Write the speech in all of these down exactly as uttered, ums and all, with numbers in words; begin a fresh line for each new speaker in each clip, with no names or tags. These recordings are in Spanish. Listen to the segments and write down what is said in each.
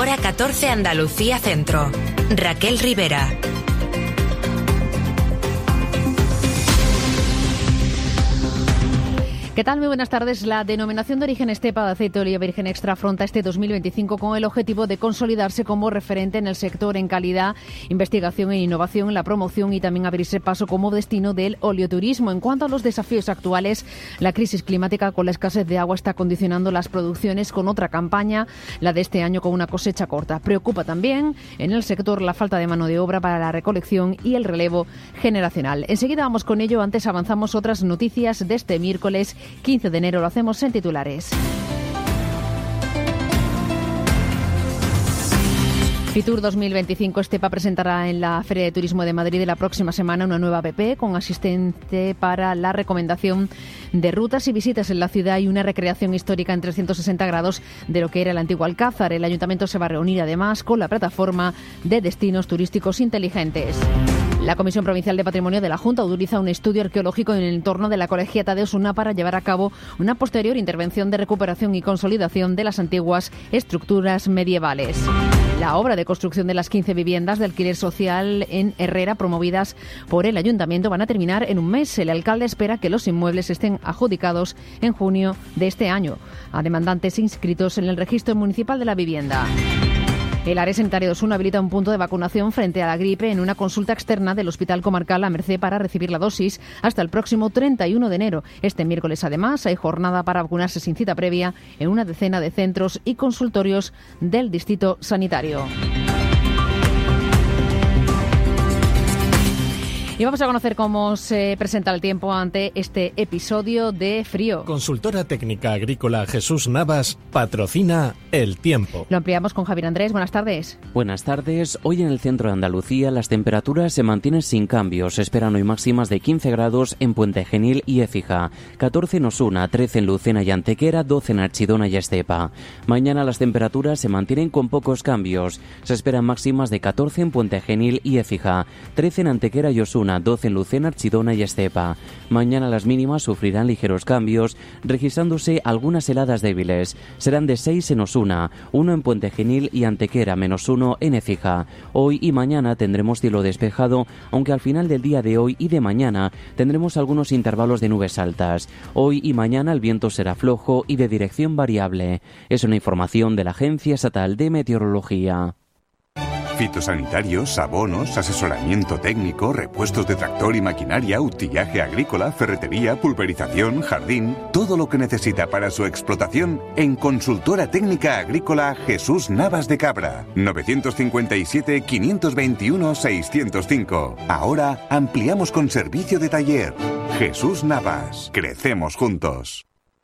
Hora catorce Andalucía Centro. Raquel Rivera.
¿Qué tal? Muy buenas tardes. La denominación de origen Estepa de aceite de oliva virgen extra afronta este dos mil veinticinco con el objetivo de consolidarse como referente en el sector en calidad, investigación e innovación, en la promoción y también abrirse paso como destino del oleoturismo. En cuanto a los desafíos actuales, la crisis climática con la escasez de agua está condicionando las producciones con otra campaña, la de este año con una cosecha corta. Preocupa también en el sector la falta de mano de obra para la recolección y el relevo generacional. Enseguida vamos con ello. Antes avanzamos otras noticias de este miércoles quince de enero. Lo hacemos en titulares. Fitur dos mil veinticinco. Estepa presentará en la Feria de Turismo de Madrid de la próxima semana una nueva app con asistente para la recomendación de rutas y visitas en la ciudad y una recreación histórica en trescientos sesenta grados de lo que era el antiguo Alcázar. El Ayuntamiento se va a reunir además con la plataforma de destinos turísticos inteligentes. La Comisión Provincial de Patrimonio de la Junta autoriza un estudio arqueológico en el entorno de la Colegiata de Osuna para llevar a cabo una posterior intervención de recuperación y consolidación de las antiguas estructuras medievales. La obra de construcción de las quince viviendas de alquiler social en Herrera, promovidas por el Ayuntamiento, van a terminar en un mes. El alcalde espera que los inmuebles estén adjudicados en junio de este año a demandantes inscritos en el Registro Municipal de la Vivienda. El área sanitaria de Osuna habilita un punto de vacunación frente a la gripe en una consulta externa del Hospital Comarcal La Merced para recibir la dosis hasta el próximo treinta y uno de enero. Este miércoles, además, hay jornada para vacunarse sin cita previa en una decena de centros y consultorios del distrito sanitario. Y vamos a conocer cómo se presenta el tiempo ante este episodio de frío.
Consultora técnica agrícola Jesús Navas patrocina el tiempo.
Lo ampliamos con Javier Andrés. Buenas tardes.
Buenas tardes. Hoy en el centro de Andalucía las temperaturas se mantienen sin cambios. Se esperan hoy máximas de quince grados en Puente Genil y Écija, catorce en Osuna, trece en Lucena y Antequera, doce en Archidona y Estepa. Mañana las temperaturas se mantienen con pocos cambios. Se esperan máximas de catorce en Puente Genil y Écija, trece en Antequera y Osuna, doce en Lucena, Archidona y Estepa. Mañana las mínimas sufrirán ligeros cambios, registrándose algunas heladas débiles. Serán de seis en Osuna, uno en Puente Genil y Antequera, menos uno en Écija. Hoy y mañana tendremos cielo despejado, aunque al final del día de hoy y de mañana tendremos algunos intervalos de nubes altas. Hoy y mañana el viento será flojo y de dirección variable. Es una información de la Agencia Estatal de Meteorología.
Fitosanitarios, abonos, asesoramiento técnico, repuestos de tractor y maquinaria, utillaje agrícola, ferretería, pulverización, jardín, todo lo que necesita para su explotación en Consultora Técnica Agrícola Jesús Navas de Cabra. novecientos cincuenta y siete, quinientos veintiuno, seiscientos cinco. Ahora ampliamos con servicio de taller. Jesús Navas. Crecemos juntos.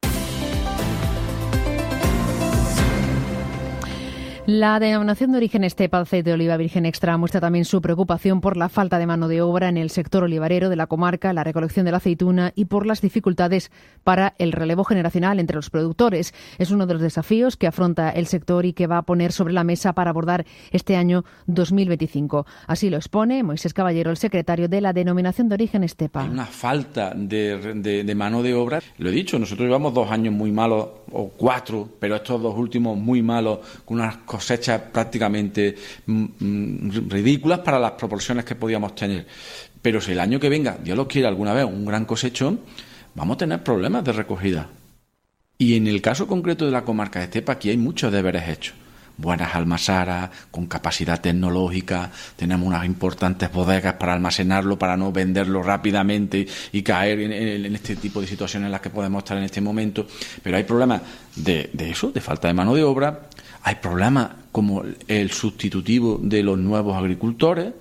La denominación de origen Estepa aceite de oliva virgen extra muestra también su preocupación por la falta de mano de obra en el sector olivarero de la comarca, la recolección de la aceituna y por las dificultades para el relevo generacional entre los productores. Es uno de los desafíos que afronta el sector y que va a poner sobre la mesa para abordar este año dos mil veinticinco. Así lo expone Moisés Caballero, el secretario de la denominación de origen Estepa.
Hay una falta de, de, de mano de obra. Lo he dicho, nosotros llevamos dos años muy malos, o cuatro, pero estos dos últimos muy malos, con unas cosechas prácticamente mm, ridículas para las proporciones que podíamos tener. Pero si el año que venga, Dios lo quiera, alguna vez un gran cosecho, vamos a tener problemas de recogida. Y en el caso concreto de la comarca de Estepa, aquí hay muchos deberes hechos. Buenas almazaras, con capacidad tecnológica, tenemos unas importantes bodegas para almacenarlo, para no venderlo rápidamente y caer en, en, en este tipo de situaciones en las que podemos estar en este momento. Pero hay problemas de, de eso, de falta de mano de obra, hay problemas como el sustitutivo de los nuevos agricultores.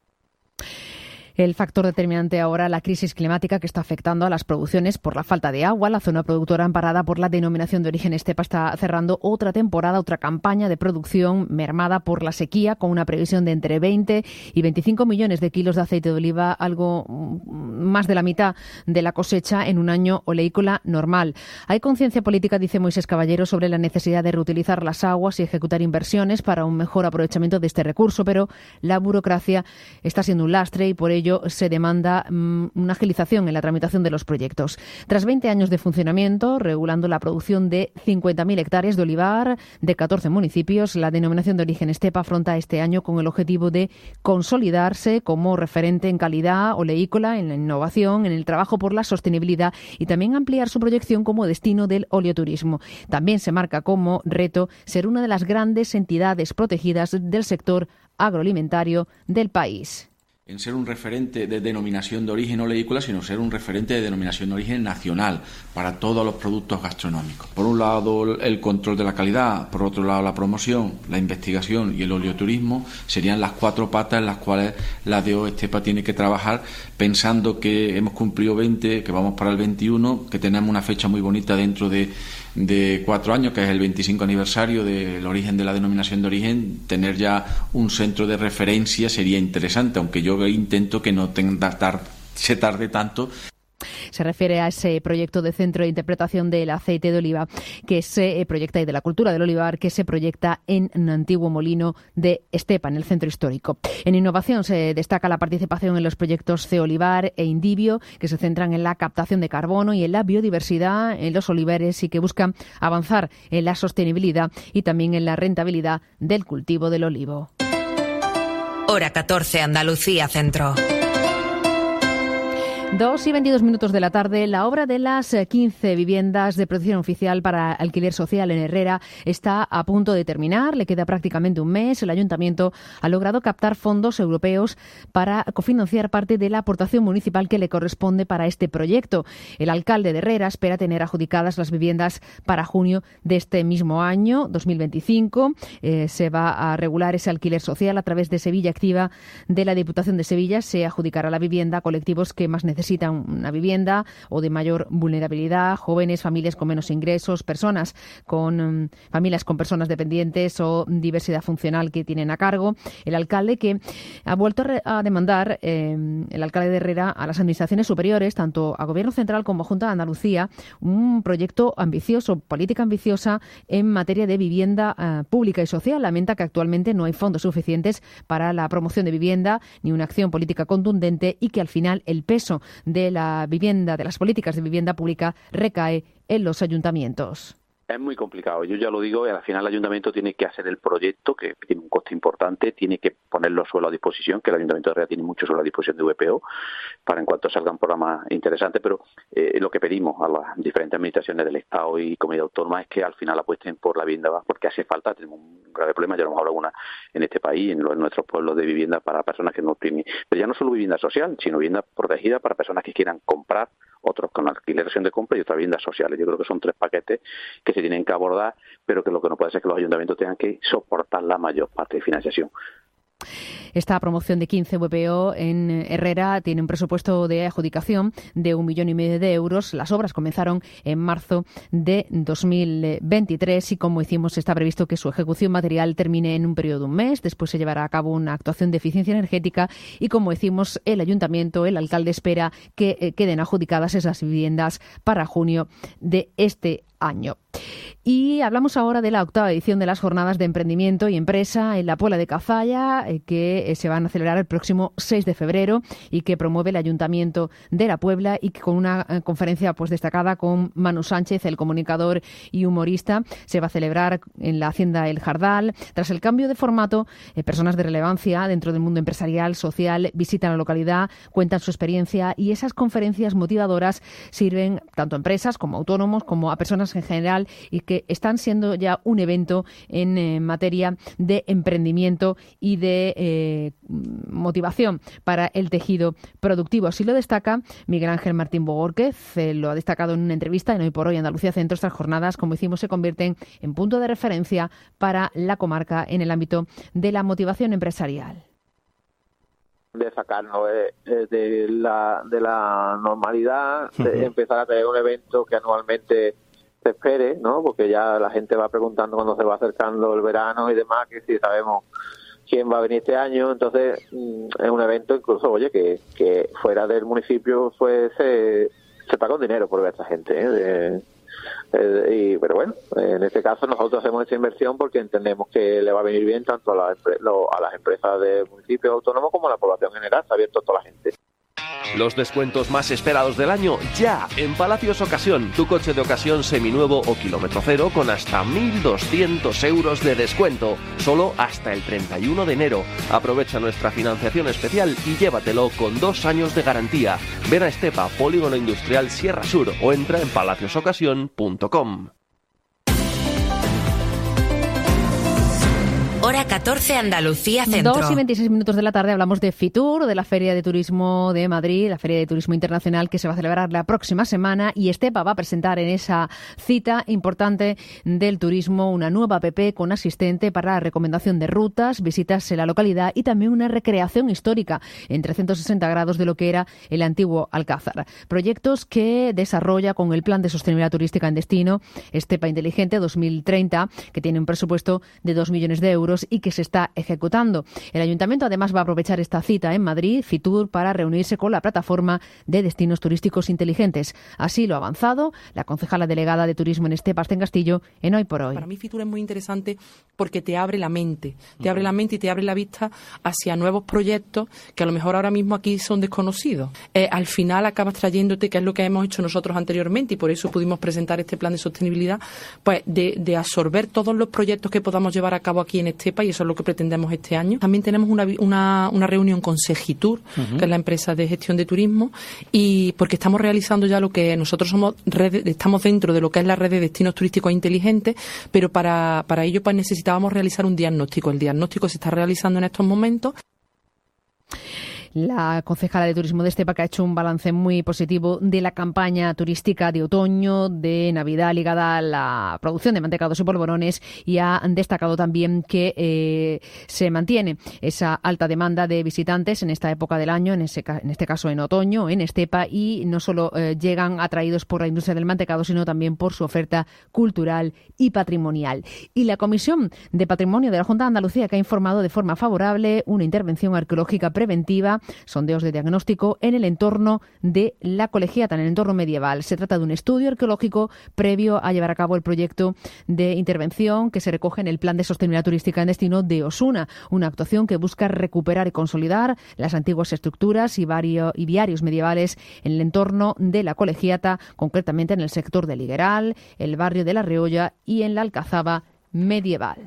El factor determinante ahora, la crisis climática que está afectando a las producciones por la falta de agua. La zona productora amparada por la denominación de origen Estepa está cerrando otra temporada, otra campaña de producción mermada por la sequía, con una previsión de entre veinte y veinticinco millones de kilos de aceite de oliva, algo más de la mitad de la cosecha en un año oleícola normal. Hay conciencia política, dice Moisés Caballero, sobre la necesidad de reutilizar las aguas y ejecutar inversiones para un mejor aprovechamiento de este recurso, pero la burocracia está siendo un lastre y por ello ello se demanda mmm, una agilización en la tramitación de los proyectos. Tras veinte años de funcionamiento, regulando la producción de cincuenta mil hectáreas de olivar de catorce municipios, la denominación de origen Estepa afronta este año con el objetivo de consolidarse como referente en calidad oleícola, en la innovación, en el trabajo por la sostenibilidad y también ampliar su proyección como destino del oleoturismo. También se marca como reto ser una de las grandes entidades protegidas del sector agroalimentario del país.
En ser un referente de denominación de origen oleícola, sino ser un referente de denominación de origen nacional para todos los productos gastronómicos. Por un lado, el control de la calidad, por otro lado, la promoción, la investigación y el oleoturismo serían las cuatro patas en las cuales la D O Estepa tiene que trabajar, pensando que hemos cumplido veinte, que vamos para el veintiuno, que tenemos una fecha muy bonita dentro de de cuatro años, que es el veinticinco aniversario del origen de la denominación de origen. Tener ya un centro de referencia sería interesante, aunque yo intento que no tenga, tar, se tarde tanto.
Se refiere a ese proyecto de centro de interpretación del aceite de oliva que se proyecta y de la cultura del olivar que se proyecta en un antiguo molino de Estepa, en el centro histórico. En innovación se destaca la participación en los proyectos Ceolivar e Indivio, que se centran en la captación de carbono y en la biodiversidad en los olivares y que buscan avanzar en la sostenibilidad y también en la rentabilidad del cultivo del olivo.
Hora catorce, Andalucía Centro.
Dos y veintidós minutos de la tarde, la obra de las quince viviendas de protección oficial para alquiler social en Herrera está a punto de terminar. Le queda prácticamente un mes. El Ayuntamiento ha logrado captar fondos europeos para cofinanciar parte de la aportación municipal que le corresponde para este proyecto. El alcalde de Herrera espera tener adjudicadas las viviendas para junio de este mismo año, dos mil veinticinco. Eh, se va a regular ese alquiler social a través de Sevilla Activa de la Diputación de Sevilla. Se adjudicará la vivienda a colectivos que más necesitan necesitan una vivienda o de mayor vulnerabilidad, jóvenes, familias con menos ingresos, personas con um, familias con personas dependientes o diversidad funcional que tienen a cargo. El alcalde que ha vuelto a, re- a demandar, eh, el alcalde de Herrera, a las administraciones superiores, tanto a Gobierno Central como a Junta de Andalucía, un proyecto ambicioso, política ambiciosa en materia de vivienda uh, pública y social. Lamenta que actualmente no hay fondos suficientes para la promoción de vivienda ni una acción política contundente y que al final el peso de la vivienda, de las políticas de vivienda pública, recae en los ayuntamientos.
Es muy complicado, yo ya lo digo, y al final el ayuntamiento tiene que hacer el proyecto, que tiene un coste importante, tiene que poner los suelos a disposición, que el ayuntamiento de Herrera tiene mucho suelo a disposición de V P O, para en cuanto salgan programas interesantes, pero eh, lo que pedimos a las diferentes administraciones del Estado y comunidad autónoma es que al final apuesten por la vivienda, porque hace falta, tenemos un grave problema, ya lo hemos hablado alguna en este país, en, los, en nuestros pueblos, de vivienda para personas que no tienen, pero ya no solo vivienda social, sino vivienda protegida para personas que quieran comprar, otros con alquilación de compra y otras viviendas sociales. Yo creo que son tres paquetes que se tienen que abordar, pero que lo que no puede ser es que los ayuntamientos tengan que soportar la mayor parte de financiación.
Esta promoción de quince V P O en Herrera tiene un presupuesto de adjudicación de un millón y medio de euros. Las obras comenzaron en marzo de dos mil veintitrés y, como decimos, está previsto que su ejecución material termine en un periodo de un mes. Después se llevará a cabo una actuación de eficiencia energética y, como decimos, el ayuntamiento, el alcalde, espera que eh, queden adjudicadas esas viviendas para junio de este año. Y hablamos ahora de la octava edición de las Jornadas de Emprendimiento y Empresa en la Puebla de Cazalla, eh, que eh, se van a celebrar el próximo seis de febrero y que promueve el Ayuntamiento de la Puebla, y que con una eh, conferencia pues destacada con Manu Sánchez, el comunicador y humorista, se va a celebrar en la Hacienda El Jardal. Tras el cambio de formato, eh, personas de relevancia dentro del mundo empresarial, social, visitan la localidad, cuentan su experiencia, y esas conferencias motivadoras sirven tanto a empresas como a autónomos como a personas en general, y que están siendo ya un evento en eh, materia de emprendimiento y de eh, motivación para el tejido productivo. Así lo destaca Miguel Ángel Martín Bogórquez, eh, lo ha destacado en una entrevista en Hoy por Hoy Andalucía Centro. Estas jornadas, como decimos, se convierten en punto de referencia para la comarca en el ámbito de la motivación empresarial.
De sacarnos de, de, la, de la normalidad, de uh-huh. empezar a tener un evento que anualmente se espere, ¿no? Porque ya la gente va preguntando cuando se va acercando el verano y demás, que si sabemos quién va a venir este año. Entonces es un evento incluso, oye, que, que fuera del municipio pues se, se paga un dinero por ver a esta gente, ¿eh? De, de, y, pero bueno, en este caso nosotros hacemos esa inversión porque entendemos que le va a venir bien tanto a, la, a las empresas del municipio autónomo como a la población en general. Está abierto a toda la gente.
Los descuentos más esperados del año ya en Palacios Ocasión. Tu coche de ocasión seminuevo o kilómetro cero con hasta mil doscientos euros de descuento. Solo hasta el treinta y uno de enero. Aprovecha nuestra financiación especial y llévatelo con dos años de garantía. Ven a Estepa, Polígono Industrial Sierra Sur o entra en palacios ocasión punto com.
Hora catorce, Andalucía Centro.
dos y veintiséis minutos de la tarde hablamos de Fitur, de la Feria de Turismo de Madrid, la Feria de Turismo Internacional que se va a celebrar la próxima semana, y Estepa va a presentar en esa cita importante del turismo una nueva app con asistente para la recomendación de rutas, visitas en la localidad y también una recreación histórica en trescientos sesenta grados de lo que era el antiguo Alcázar. Proyectos que desarrolla con el Plan de Sostenibilidad Turística en Destino Estepa Inteligente dos mil treinta, que tiene un presupuesto de dos millones de euros y que se está ejecutando. El Ayuntamiento además va a aprovechar esta cita en Madrid, Fitur, para reunirse con la plataforma de destinos turísticos inteligentes. Así lo ha avanzado la concejala delegada de Turismo en Estepa, Asten Castillo, en Hoy por Hoy.
Para mí Fitur es muy interesante porque te abre la mente, te abre la mente y te abre la vista hacia nuevos proyectos que a lo mejor ahora mismo aquí son desconocidos. Eh, al final acabas trayéndote, que es lo que hemos hecho nosotros anteriormente, y por eso pudimos presentar este plan de sostenibilidad, pues de, de absorber todos los proyectos que podamos llevar a cabo aquí en Estepa, y eso es lo que pretendemos este año. También tenemos una, una, una reunión con Segitur, uh-huh. que es la empresa de gestión de turismo, y porque estamos realizando ya lo que nosotros somos, red, estamos dentro de lo que es la red de destinos turísticos inteligentes, pero para, para ello pues necesitábamos realizar un diagnóstico. El diagnóstico se está realizando en estos momentos.
La concejala de Turismo de Estepa, que ha hecho un balance muy positivo de la campaña turística de otoño, de Navidad, ligada a la producción de mantecados y polvorones, y ha destacado también que eh, se mantiene esa alta demanda de visitantes en esta época del año, en, ese, en este caso en otoño, en Estepa, y no solo eh, llegan atraídos por la industria del mantecado, sino también por su oferta cultural y patrimonial. Y la Comisión de Patrimonio de la Junta de Andalucía, que ha informado de forma favorable una intervención arqueológica preventiva, sondeos de diagnóstico en el entorno de la Colegiata, en el entorno medieval. Se trata de un estudio arqueológico previo a llevar a cabo el proyecto de intervención que se recoge en el Plan de Sostenibilidad Turística en Destino de Osuna, una actuación que busca recuperar y consolidar las antiguas estructuras y, vario, y viarios medievales en el entorno de la Colegiata, concretamente en el sector del Higueral, el barrio de La Reolla y en la Alcazaba medieval.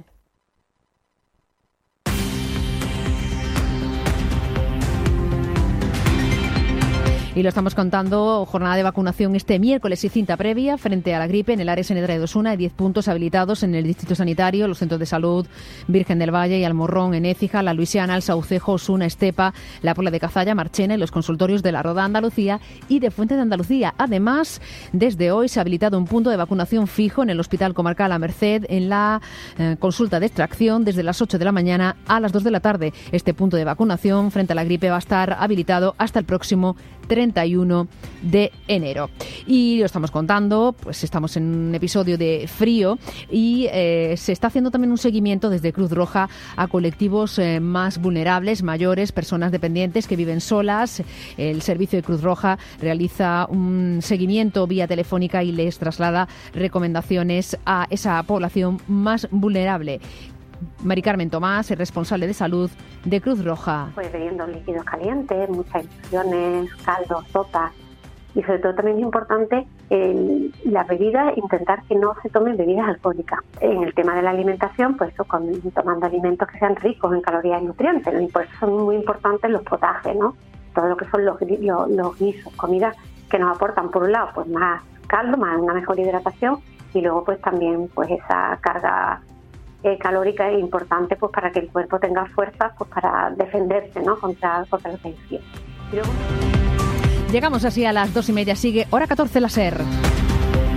Y lo estamos contando, jornada de vacunación este miércoles y cinta previa frente a la gripe en el área sanitaria de Osuna. Hay diez puntos habilitados en el distrito sanitario, los centros de salud Virgen del Valle y Almorrón en Écija, La Luisiana, El Saucejo, Osuna, Estepa, La Puebla de Cazalla, Marchena y los consultorios de La Roda Andalucía y de Fuente de Andalucía. Además, desde hoy se ha habilitado un punto de vacunación fijo en el Hospital Comarcal La Merced en la eh, consulta de extracción desde las ocho de la mañana a las dos de la tarde. Este punto de vacunación frente a la gripe va a estar habilitado hasta el próximo treinta y uno de enero. Y lo estamos contando, pues estamos en un episodio de frío y eh, se está haciendo también un seguimiento desde Cruz Roja a colectivos eh, más vulnerables, mayores, personas dependientes que viven solas. El servicio de Cruz Roja realiza un seguimiento vía telefónica y les traslada recomendaciones a esa población más vulnerable. Mari Carmen Tomás es responsable de salud de Cruz Roja.
Pues bebiendo líquidos calientes, muchas infusiones, caldos, sopas, y sobre todo también es importante eh, las bebidas, intentar que no se tomen bebidas alcohólicas. En el tema de la alimentación, pues eso, con, tomando alimentos que sean ricos en calorías y nutrientes, ¿no? Y por eso son muy importantes los potajes, ¿no? Todo lo que son los, los, los guisos, comidas que nos aportan, por un lado, pues más caldo, más una mejor hidratación, y luego pues también pues esa carga Eh, calórica es importante pues para que el cuerpo tenga fuerza pues para defenderse, ¿no? contra, contra los infecciones. Luego...
Llegamos así a las dos y media. Sigue Hora catorce la SER.